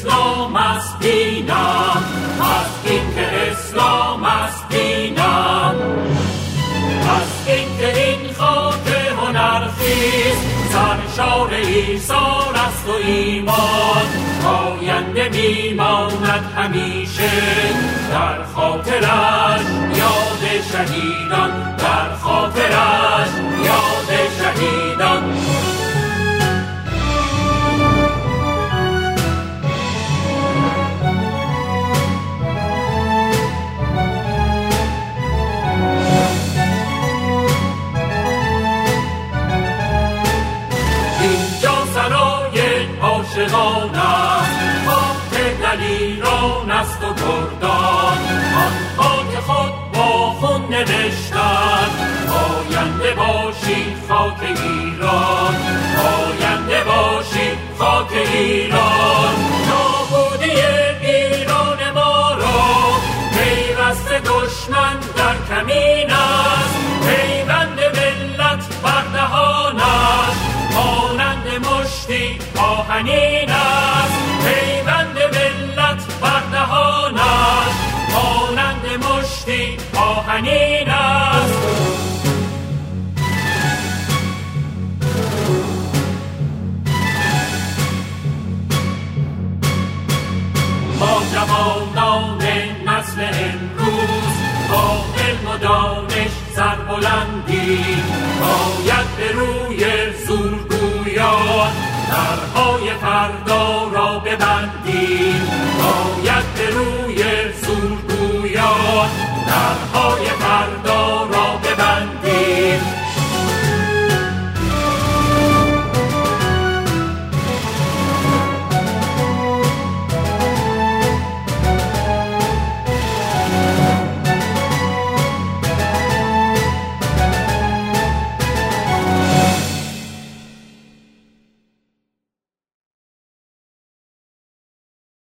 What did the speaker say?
اسلام است دینم، از این که اسلام است دینم، از این که این خاک هنرخیز سرشار ایثار است و ایمان، پاینده میماند همیشه در خاطرش یاد شهیدان، در خاطرش یاد شهیدان. عاشقان است، خاک دلیران است و گردان، آنها که خود با خون نوشتند پاینده باشید خاک ایران، پاینده باشید خاک ایران. نابودی ایران ما را پیوست دشمن در کمین است، پیوند ملت بر دهانش مانند مشتی آهنین است، پیوند ملت بر دهانش مانند مشتی آهنین است.